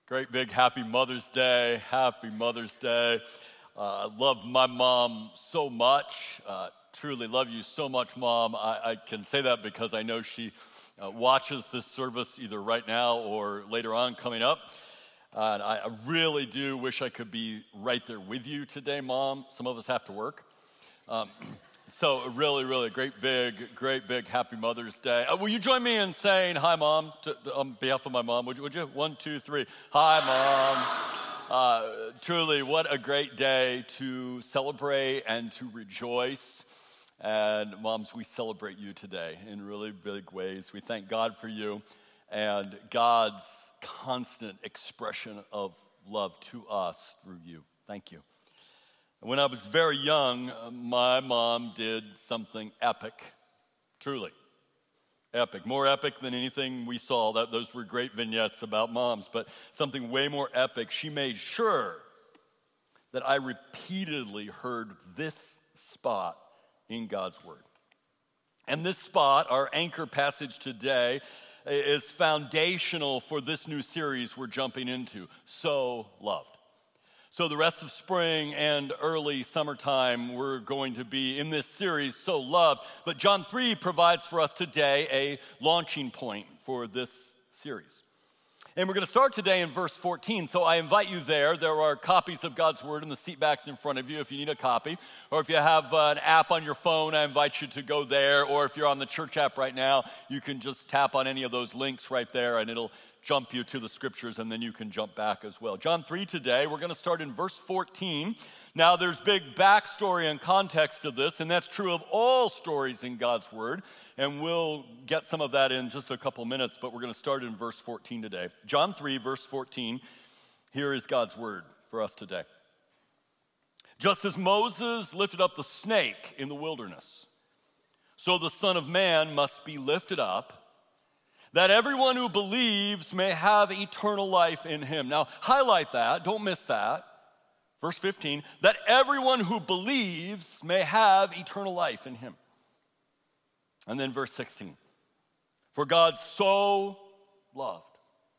Great big happy Mother's Day. Happy Mother's Day. I love my mom so much. Truly love you so much, Mom. I can say that because I know she watches this service either right now or later on coming up. And I really do wish I could be right there with you today, Mom. Some of us have to work. So really great big happy Mother's Day. Will you join me in saying hi, Mom, on behalf of my mom? Would you? 1, 2, 3. Hi, Mom. Truly, what a great day to celebrate and to rejoice. And moms, we celebrate you today in really big ways. We thank God for you and God's constant expression of love to us through you. Thank you. When I was very young, my mom did something epic, truly epic, more epic than anything we saw. Those were great vignettes about moms, but something way more epic. She made sure that I repeatedly heard this spot in God's Word. And this spot, our anchor passage today, is foundational for this new series we're jumping into, So Loved. So the rest of spring and early summertime, we're going to be in this series, So Loved. But John 3 provides for us today a launching point for this series. And we're going to start today in verse 14. So I invite you there. There are copies of God's Word in the seat backs in front of you if you need a copy. Or if you have an app on your phone, I invite you to go there. Or if you're on the church app right now, you can just tap on any of those links right there and it'll jump you to the scriptures, and then you can jump back as well. John 3 today, we're going to start in verse 14. Now, there's big backstory and context to this, and that's true of all stories in God's Word, and we'll get some of that in just a couple minutes, but we're going to start in verse 14 today. John 3, verse 14, here is God's Word for us today. Just as Moses lifted up the snake in the wilderness, so the Son of Man must be lifted up, that everyone who believes may have eternal life in him. Now, highlight that. Don't miss that. Verse 15, that everyone who believes may have eternal life in him. And then verse 16, for God so loved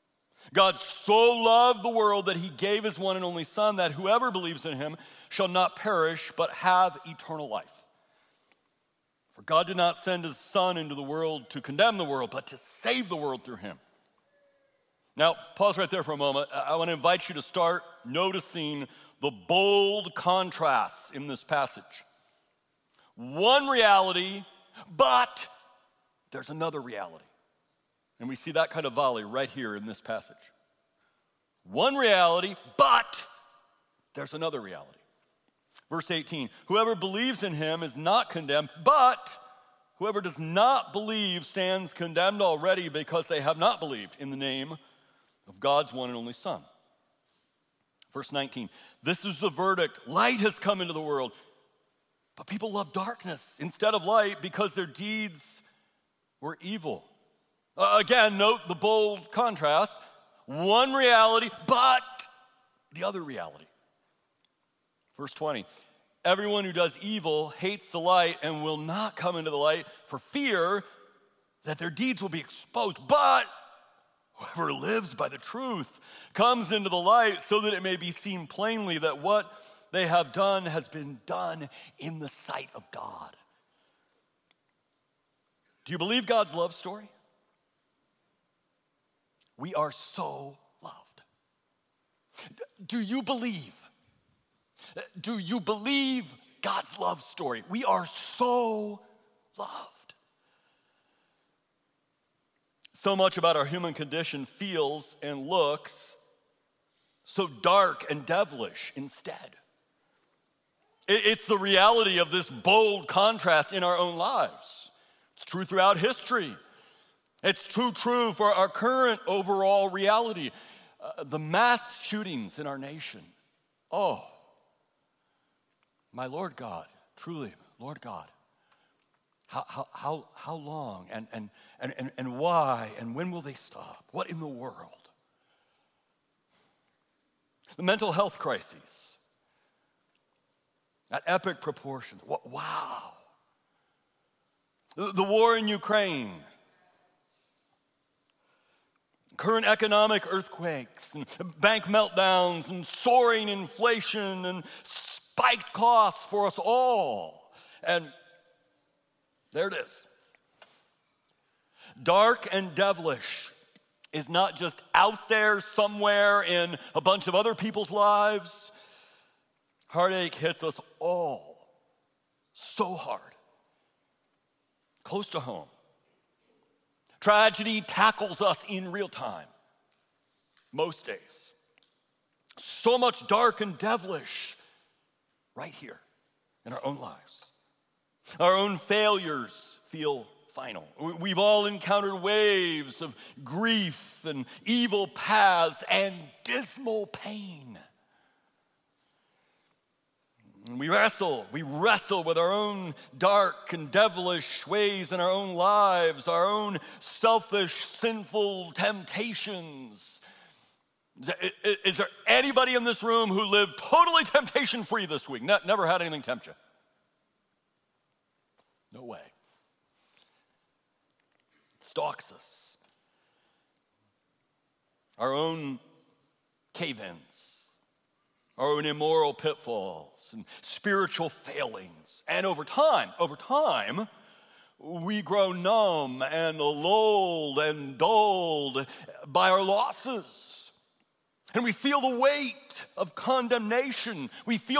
the world that he gave his one and only Son, that whoever believes in him shall not perish but have eternal life. For God did not send his Son into the world to condemn the world, but to save the world through him. Now, pause right there for a moment. I want to invite you to start noticing the bold contrasts in this passage. One reality, but there's another reality. And we see that kind of volley right here in this passage. One reality, but there's another reality. Verse 18, whoever believes in him is not condemned, but whoever does not believe stands condemned already because they have not believed in the name of God's one and only Son. Verse 19, this is the verdict. Light has come into the world, but people love darkness instead of light because their deeds were evil. Again, note the bold contrast. One reality, but the other reality. Verse 20, everyone who does evil hates the light and will not come into the light for fear that their deeds will be exposed. But whoever lives by the truth comes into the light so that it may be seen plainly that what they have done has been done in the sight of God. Do you believe God's love story? We are so loved. Do you believe? Do you believe God's love story? We are so loved. So much about our human condition feels and looks so dark and devilish instead. It's the reality of this bold contrast in our own lives. It's true throughout history. It's true for our current overall reality. The mass shootings in our nation. Oh, my Lord God, truly, Lord God, how long and why and when will they stop? What in the world? The mental health crises at epic proportions. Wow. The war in Ukraine. current economic earthquakes and bank meltdowns and soaring inflation and spiked costs for us all. And there it is. Dark and devilish is not just out there somewhere in a bunch of other people's lives. Heartache hits us all so hard, close to home. Tragedy tackles us in real time, most days. So much dark and devilish right here in our own lives. Our own failures feel final. We've all encountered waves of grief and evil paths and dismal pain. We wrestle with our own dark and devilish ways in our own lives, our own selfish, sinful temptations. Is there anybody in this room who lived totally temptation-free this week? Never had anything tempt you? No way. It stalks us. Our own cave-ins, our own immoral pitfalls and spiritual failings. And over time, we grow numb and lulled and dulled by our losses. And we feel the weight of condemnation.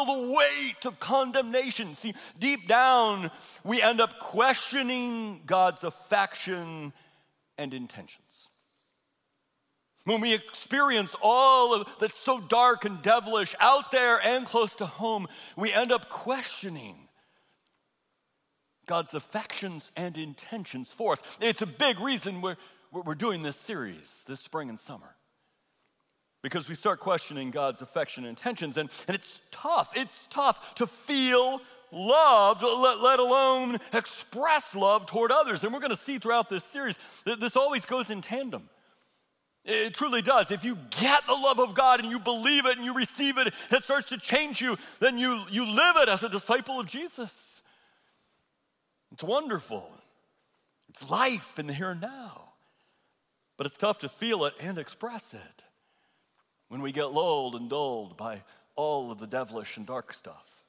See, deep down, we end up questioning God's affection and intentions. When we experience all of that's so dark and devilish out there and close to home, we end up questioning God's affections and intentions for us. It's a big reason we're doing this series this spring and summer. Because we start questioning God's affection and intentions, and it's tough. It's tough to feel loved, let alone express love toward others. And we're going to see throughout this series that this always goes in tandem. It truly does. If you get the love of God and you believe it and you receive it, it starts to change you, then you live it as a disciple of Jesus. It's wonderful. It's life in the here and now. But it's tough to feel it and express it when we get lulled and dulled by all of the devilish and dark stuff.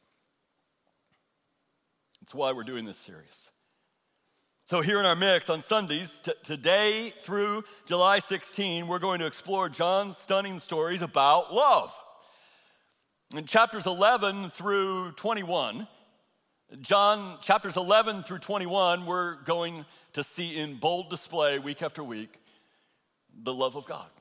It's why we're doing this series. So here in our mix on Sundays, today through July 16, we're going to explore John's stunning stories about love. In chapters 11 through 21, chapters 11 through 21, we're going to see in bold display week after week the love of God.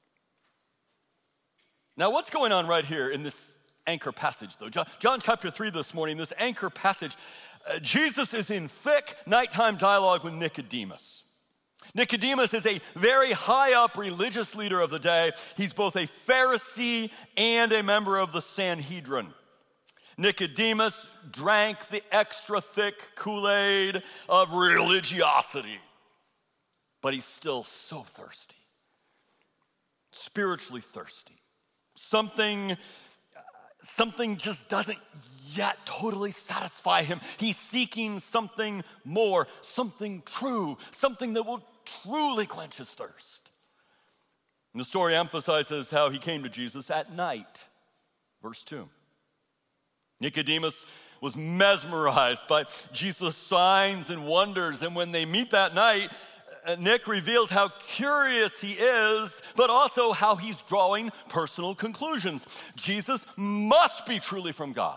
Now, what's going on right here in this anchor passage, though? John chapter 3 this morning, this anchor passage, Jesus is in thick nighttime dialogue with Nicodemus. Nicodemus is a very high up religious leader of the day. He's both a Pharisee and a member of the Sanhedrin. Nicodemus drank the extra thick Kool-Aid of religiosity, but he's still so thirsty, spiritually thirsty. Something just doesn't yet totally satisfy him. He's seeking something more, something true, something that will truly quench his thirst. And the story emphasizes how he came to Jesus at night. Verse 2. Nicodemus was mesmerized by Jesus' signs and wonders, and when they meet that night, Nick reveals how curious he is, but also how he's drawing personal conclusions. Jesus must be truly from God.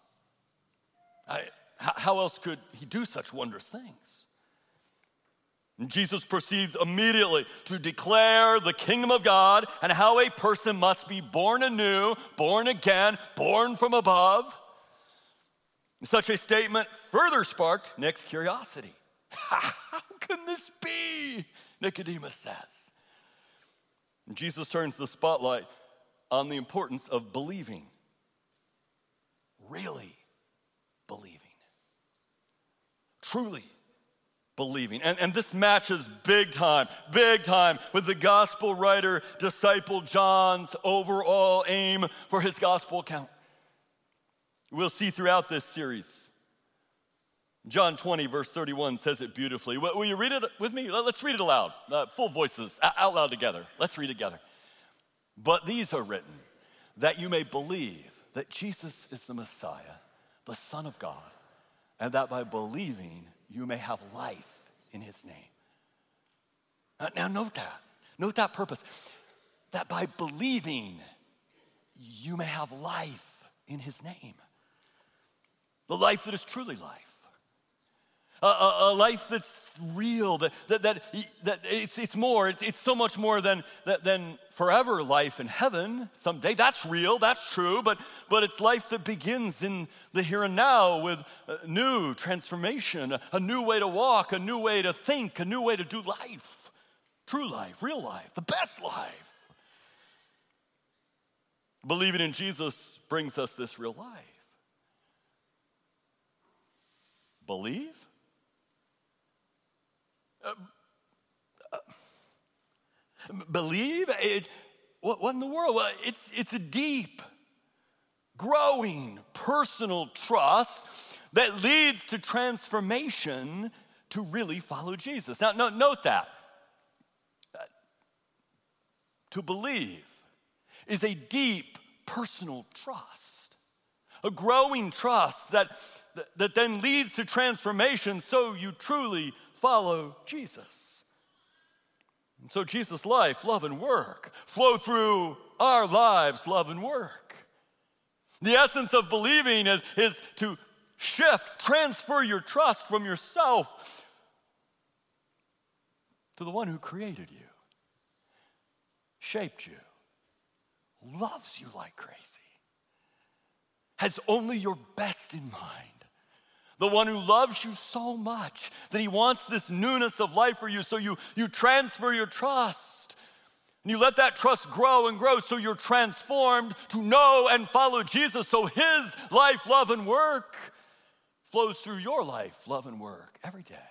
How else could he do such wondrous things? And Jesus proceeds immediately to declare the kingdom of God and how a person must be born anew, born again, born from above. Such a statement further sparked Nick's curiosity. How can this be? Nicodemus says. And Jesus turns the spotlight on the importance of believing. Really believing. Truly believing. And this matches big time with the gospel writer, disciple John's overall aim for his gospel account. We'll see throughout this series John 20, verse 31 says it beautifully. Will you read it with me? Let's read it aloud, full voices, out loud together. Let's read together. But these are written that you may believe that Jesus is the Messiah, the Son of God, and that by believing you may have life in his name. Now note that purpose, that by believing you may have life in his name. The life that is truly life. A life that's real, that it's more, it's so much more than forever life in heaven someday. That's real, that's true, but it's life that begins in the here and now with new transformation, a new way to walk, a new way to think, a new way to do life. True life, real life, the best life. Believing in Jesus brings us this real life. Believe? Believe? What in the world? Well, it's a deep, growing, personal trust that leads to transformation to really follow Jesus. Now, note that. To believe is a deep, personal trust, a growing trust that then leads to transformation so you truly follow Jesus. And so Jesus' life, love, and work flow through our lives, love, and work. The essence of believing is to transfer your trust from yourself to the one who created you, shaped you, loves you like crazy, has only your best in mind. The one who loves you so much that he wants this newness of life for you, so you transfer your trust. And you let that trust grow and grow, so you're transformed to know and follow Jesus, so his life, love, and work flows through your life, love, and work every day.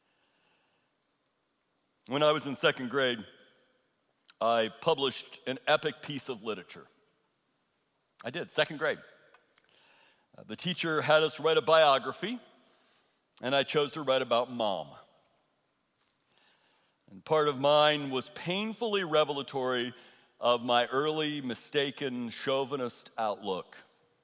When I was in second grade, I published an epic piece of literature. I did, second grade. The teacher had us write a biography, and I chose to write about Mom. And part of mine was painfully revelatory of my early mistaken chauvinist outlook.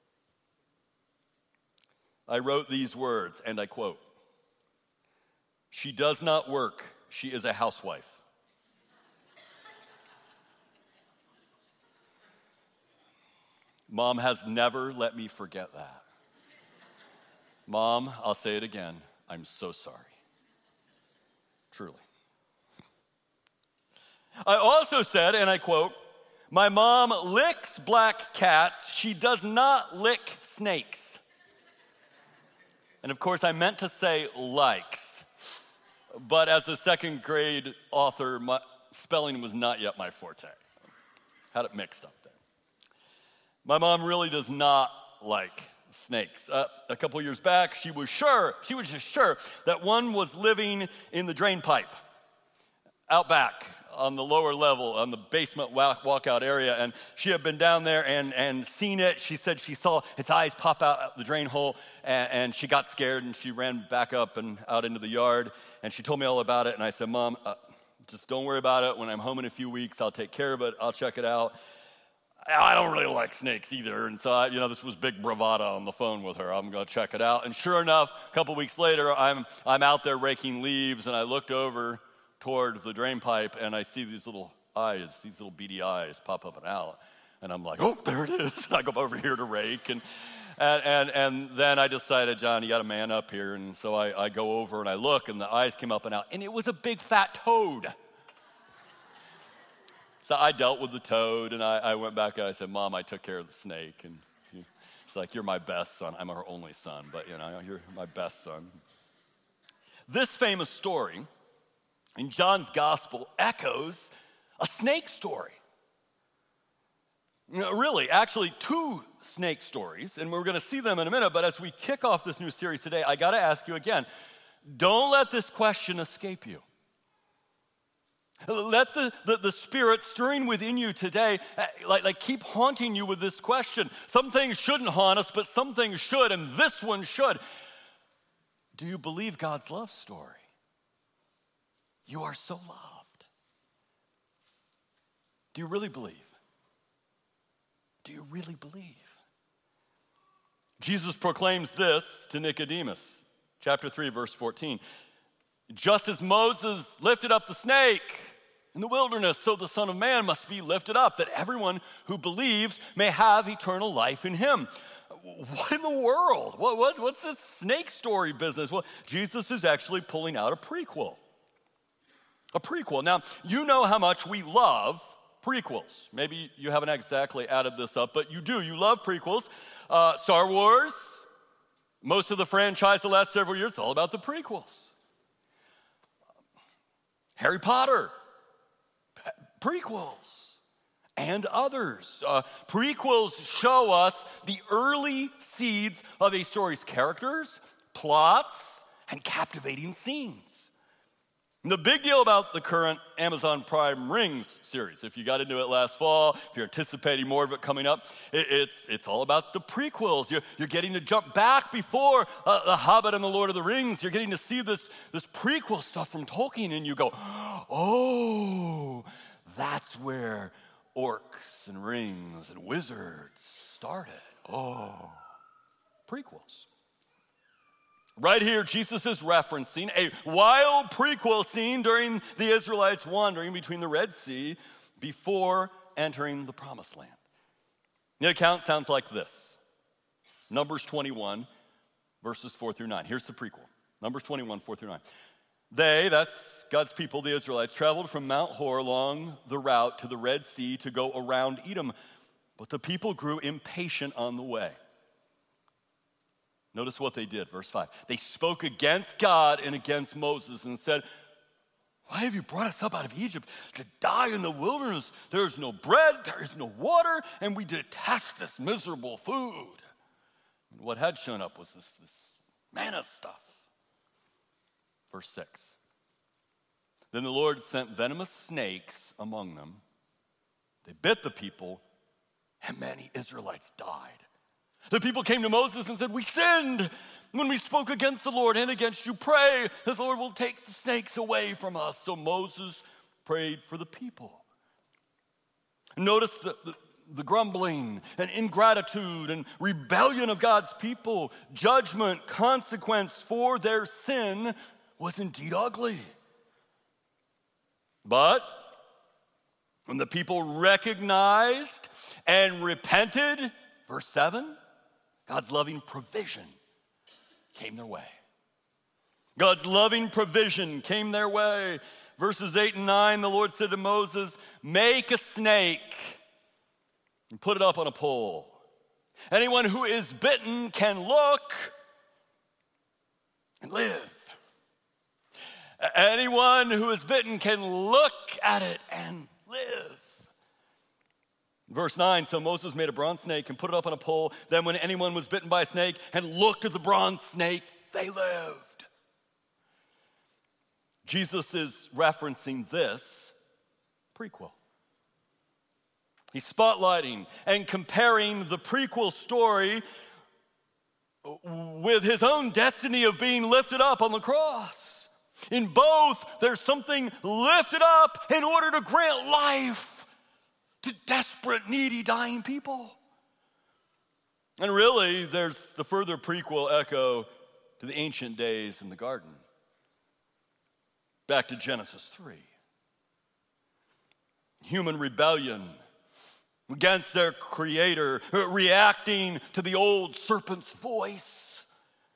I wrote these words, and I quote, "She does not work, she is a housewife." Mom has never let me forget that. Mom, I'll say it again, I'm so sorry. Truly. I also said, and I quote, "My mom licks black cats, she does not lick snakes." And of course, I meant to say likes. But as a second grade author, my spelling was not yet my forte. Had it mixed up there. My mom really does not like snakes. A couple years back, she was just sure that one was living in the drain pipe out back on the lower level, on the basement walkout area, and she had been down there and seen it. She said she saw its eyes pop out the drain hole, and she got scared, and she ran back up and out into the yard, and she told me all about it, and I said, "Mom, just don't worry about it. When I'm home in a few weeks, I'll take care of it. I'll check it out." I don't really like snakes either, and so this was big bravado on the phone with her. I'm going to check it out, and sure enough, a couple weeks later, I'm out there raking leaves, and I looked over toward the drain pipe, and I see these little eyes, these little beady eyes pop up and out, and I'm like, "Oh, there it is!" And I go over here to rake, and then I decided, "John, you got to man up here," and so I go over and I look, and the eyes came up and out, and it was a big fat toad. So I dealt with the toad, and I went back and I said, "Mom, I took care of the snake." And she's like, "You're my best son." I'm her only son, but you're my best son. This famous story in John's gospel echoes a snake story. Really, actually two snake stories, and we're going to see them in a minute, but as we kick off this new series today, I got to ask you again, don't let this question escape you. Let the Spirit stirring within you today, like keep haunting you with this question. Some things shouldn't haunt us, but some things should, and this one should. Do you believe God's love story? You are so loved. Do you really believe? Do you really believe? Jesus proclaims this to Nicodemus, chapter 3, verse 14. Just as Moses lifted up the snake in the wilderness, so the Son of Man must be lifted up, that everyone who believes may have eternal life in him. What in the world? What's this snake story business? Well, Jesus is actually pulling out a prequel. A prequel. Now, you know how much we love prequels. Maybe you haven't exactly added this up, but you do. You love prequels. Star Wars, most of the franchise the last several years, it's all about the prequels. Harry Potter, prequels, and others. Prequels show us the early seeds of a story's characters, plots, and captivating scenes. The big deal about the current Amazon Prime Rings series, if you got into it last fall, if you're anticipating more of it coming up, it's all about the prequels. You're getting to jump back before The Hobbit and The Lord of the Rings. You're getting to see this prequel stuff from Tolkien, and you go, oh, that's where orcs and rings and wizards started. Oh, prequels. Right here, Jesus is referencing a wild prequel scene during the Israelites wandering between the Red Sea before entering the Promised Land. The account sounds like this. Numbers 21, verses 4 through 9. Here's the prequel. Numbers 21, 4 through 9. They, that's God's people, the Israelites, traveled from Mount Hor along the route to the Red Sea to go around Edom. But the people grew impatient on the way. Notice what they did, verse 5. They spoke against God and against Moses and said, why have you brought us up out of Egypt to die in the wilderness? There is no bread, there is no water, and we detest this miserable food. And what had shown up was this manna stuff. Verse 6. Then the Lord sent venomous snakes among them. They bit the people, and many Israelites died. The people came to Moses and said, we sinned when we spoke against the Lord and against you. Pray that the Lord will take the snakes away from us. So Moses prayed for the people. Notice the grumbling and ingratitude and rebellion of God's people. Judgment, consequence for their sin was indeed ugly. But when the people recognized and repented, verse 7, God's loving provision came their way. God's loving provision came their way. Verses 8 and 9, the Lord said to Moses, make a snake and put it up on a pole. Anyone who is bitten can look and live. Anyone who is bitten can look at it and live. Verse 9, so Moses made a bronze snake and put it up on a pole. Then when anyone was bitten by a snake and looked at the bronze snake, they lived. Jesus is referencing this prequel. He's spotlighting and comparing the prequel story with his own destiny of being lifted up on the cross. In both, there's something lifted up in order to grant life to desperate, needy, dying people. And really, there's the further prequel echo to the ancient days in the garden. Back to Genesis 3. Human rebellion against their creator, reacting to the old serpent's voice.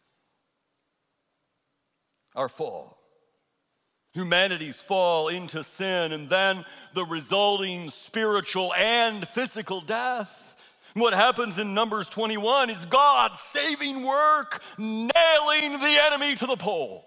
Our fall. Humanity's fall into sin, and then the resulting spiritual and physical death. What happens in Numbers 21 is God's saving work, nailing the enemy to the pole.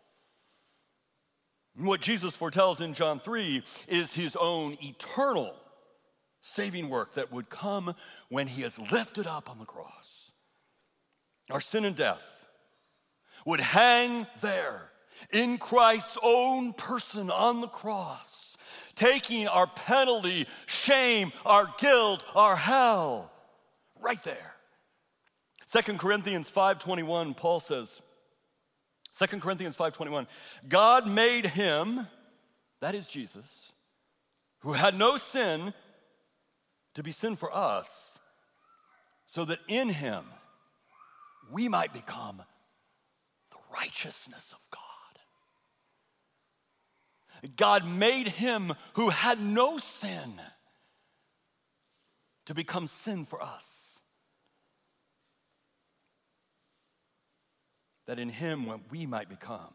And what Jesus foretells in John 3 is his own eternal saving work that would come when he is lifted up on the cross. Our sin and death would hang there in Christ's own person on the cross, taking our penalty, shame, our guilt, our hell, right there. 2 Corinthians 5:21, Paul says, 2 Corinthians 5:21, God made him, that is Jesus, who had no sin, to be sin for us, so that in him we might become the righteousness of God. God made him who had no sin to become sin for us, that in him we might become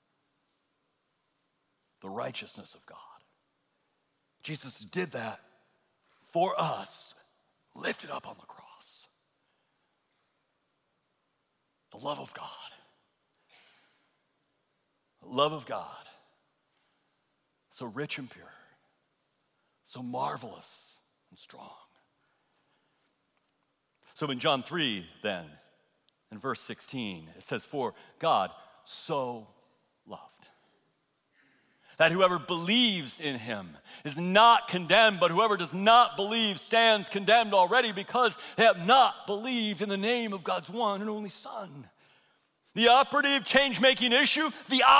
the righteousness of God. Jesus did that for us, lifted up on the cross. The love of God. The love of God. So rich and pure. So marvelous and strong. So in John 3, then, in verse 16, it says, for God so loved, that whoever believes in him is not condemned, but whoever does not believe stands condemned already because they have not believed in the name of God's one and only Son. The operative change-making issue,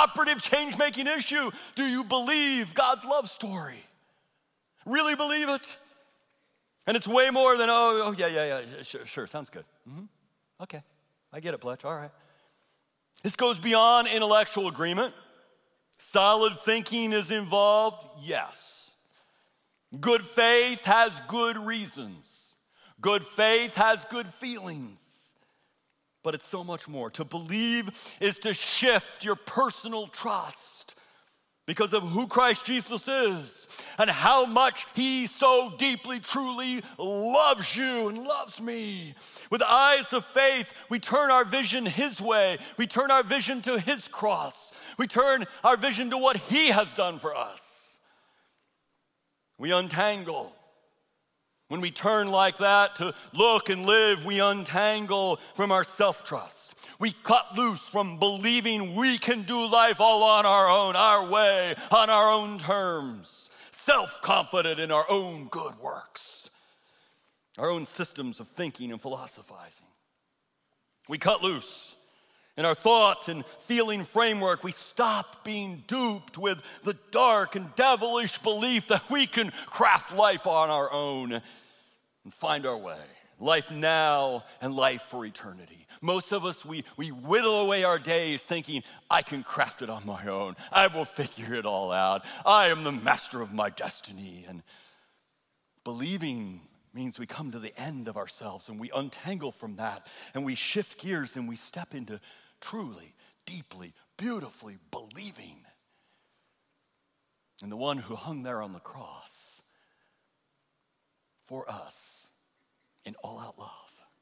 do you believe God's love story? Really believe it? And it's way more than, yeah, sure, sounds good. Okay, I get it, Pletch, all right. This goes beyond intellectual agreement. Solid thinking is involved, yes. Good faith has good reasons. Good faith has good feelings. But it's so much more. To believe is to shift your personal trust because of who Christ Jesus is and how much he so deeply, truly loves you and loves me. With eyes of faith, we turn our vision his way. We turn our vision to his cross. We turn our vision to what he has done for us. We untangle. When we turn like that to look and live, we untangle from our self-trust. We cut loose from believing we can do life all on our own, our way, on our own terms, self-confident in our own good works, our own systems of thinking and philosophizing. We cut loose in our thought and feeling framework. We stop being duped with the dark and devilish belief that we can craft life on our own and find our way. Life now and life for eternity. Most of us, we whittle away our days thinking, I can craft it on my own. I will figure it all out. I am the master of my destiny. And believing means we come to the end of ourselves and we untangle from that and we shift gears and we step into truly, deeply, beautifully believing in the one who hung there on the cross for us in all-out love.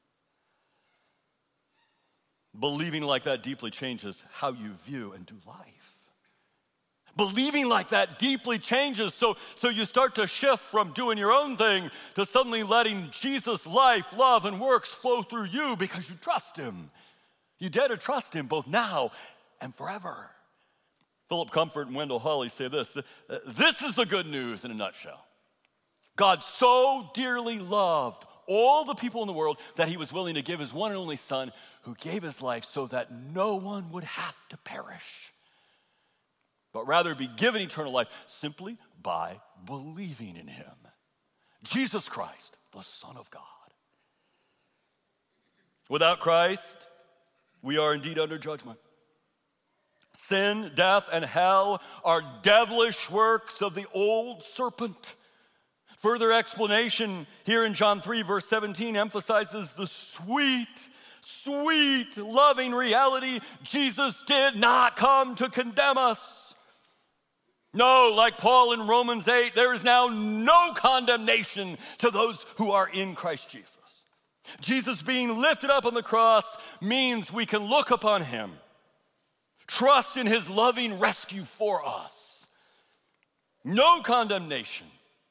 Believing like that deeply changes how you view and do life. Believing like that deeply changes so you start to shift from doing your own thing to suddenly letting Jesus' life, love, and works flow through you because you trust him. You dare to trust him both now and forever. Philip Comfort and Wendell Hawley say this. This is the good news in a nutshell. God so dearly loved all the people in the world that he was willing to give his one and only Son, who gave his life so that no one would have to perish, but rather be given eternal life simply by believing in him. Jesus Christ, the Son of God. Without Christ, we are indeed under judgment. Sin, death, and hell are devilish works of the old serpent. Further explanation here in John 3, verse 17 emphasizes the sweet, loving reality. Jesus did not come to condemn us. No, like Paul in Romans 8, there is now no condemnation to those who are in Christ Jesus. Jesus being lifted up on the cross means we can look upon him, trust in his loving rescue for us. No condemnation.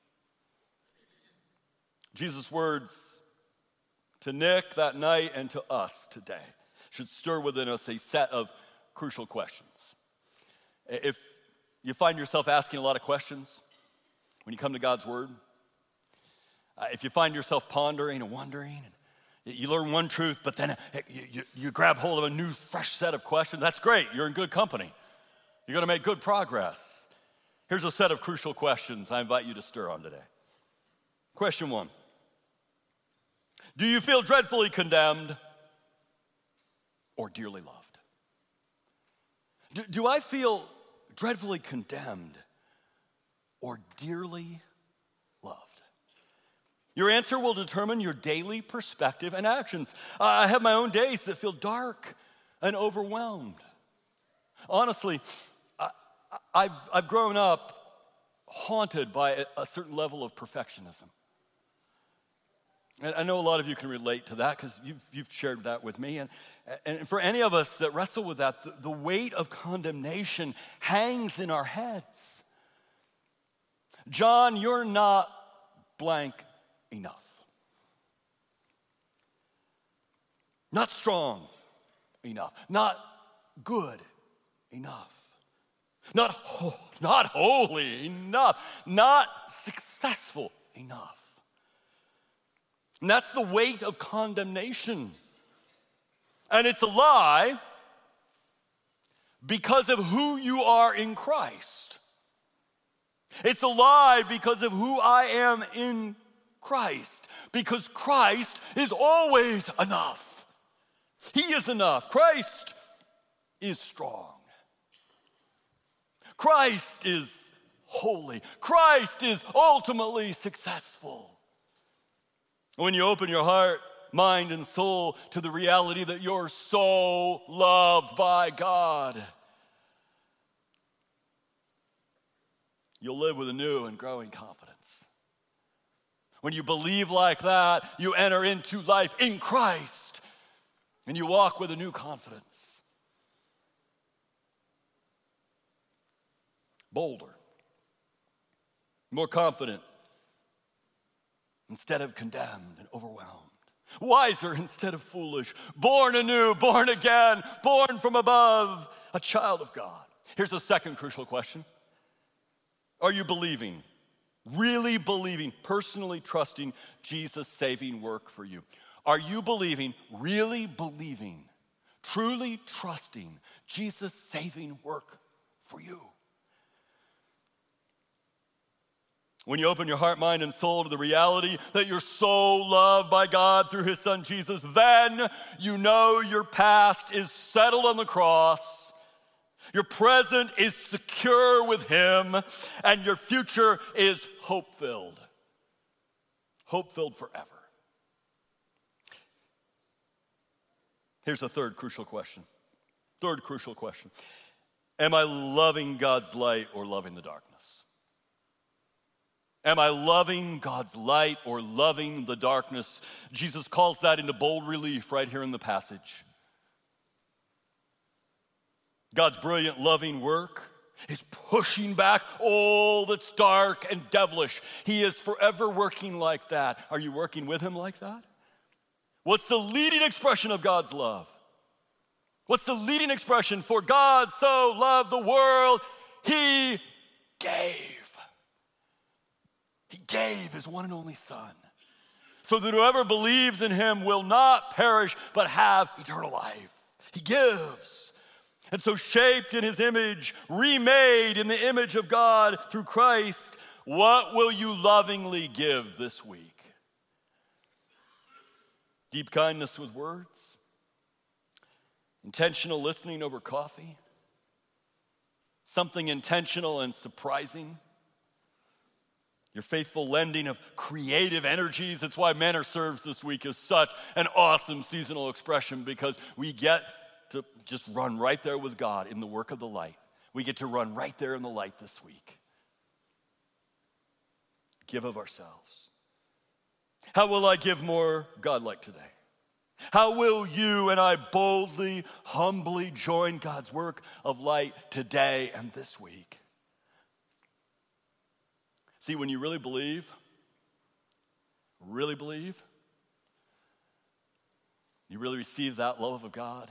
Jesus' words to Nick that night and to us today should stir within us a set of crucial questions. If you find yourself asking a lot of questions when you come to God's word, if you find yourself pondering and wondering, and You learn one truth, but then you grab hold of a new, fresh set of questions. That's great. You're in good company. You're going to make good progress. Here's a set of crucial questions I invite you to stir on today. Question 1. Do you feel dreadfully condemned or dearly loved? Do I feel dreadfully condemned or dearly loved? Your answer will determine your daily perspective and actions. I have my own days that feel dark and overwhelmed. Honestly, I've grown up haunted by a certain level of perfectionism. And I know a lot of you can relate to that because you've shared that with me. And for any of us that wrestle with that, the weight of condemnation hangs in our heads. John, you're not blank enough. Not strong enough. Not good enough. Not holy enough. Not successful enough. And that's the weight of condemnation. And it's a lie because of who you are in Christ. It's a lie because of who I am in Christ. Because Christ is always enough. He is enough. Christ is strong. Christ is holy. Christ is ultimately successful. When you open your heart, mind, and soul to the reality that you're so loved by God, you'll live with a new and growing confidence. When you believe like that, you enter into life in Christ, and you walk with a new confidence. Bolder, more confident, instead of condemned and overwhelmed. Wiser instead of foolish. Born anew, born again, born from above, a child of God. Here's a second crucial question. Are you believing, really believing, personally trusting Jesus' saving work for you? Are you believing, really believing, truly trusting Jesus' saving work for you? When you open your heart, mind, and soul to the reality that you're so loved by God through his son Jesus, then you know your past is settled on the cross, your present is secure with him, and your future is hope-filled. Hope-filled forever. Here's a third crucial question. Third crucial question. Am I loving God's light or loving the darkness? Am I loving God's light or loving the darkness? Jesus calls that into bold relief right here in the passage. God's brilliant, loving work is pushing back all that's dark and devilish. He is forever working like that. Are you working with him like that? What's the leading expression of God's love? What's the leading expression? For God so loved the world, he gave. He gave his one and only son so that whoever believes in him will not perish but have eternal life. He gives. And so shaped in his image, remade in the image of God through Christ, what will you lovingly give this week? Deep kindness with words? Intentional listening over coffee? Something intentional and surprising? Your faithful lending of creative energies. That's why Manor Serves this week is such an awesome seasonal expression, because we get to just run right there with God in the work of the light. We get to run right there in the light this week. Give of ourselves. How will I give more God-like today? How will you and I boldly, humbly join God's work of light today and this week? See, when you really believe, you really receive that love of God,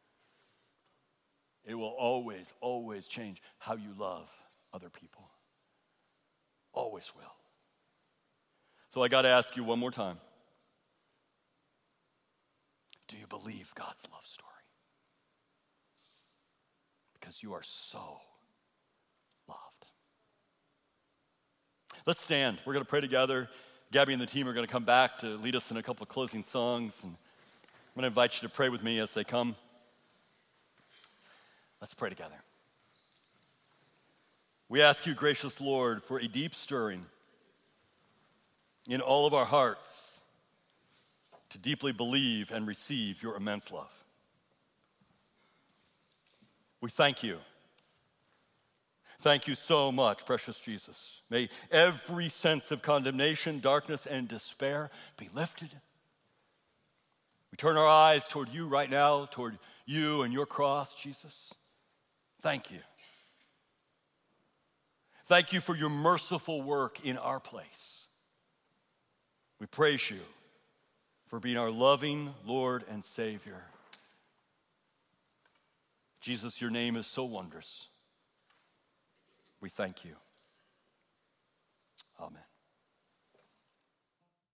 it will always, always change how you love other people. Always will. So I got to ask you one more time. God's love story. Because you are so loved. Let's stand. We're going to pray together. Gabby and the team are going to come back to lead us in a couple of closing songs. And I'm going to invite you to pray with me as they come. Let's pray together. We ask you, gracious Lord, for a deep stirring in all of our hearts to deeply believe and receive your immense love. We thank you. Thank you so much, precious Jesus. May every sense of condemnation, darkness, and despair be lifted. We turn our eyes toward you right now, toward you and your cross, Jesus. Thank you. Thank you for your merciful work in our place. We praise you for being our loving Lord and Savior. Jesus, your name is so wondrous. We thank you. Amen.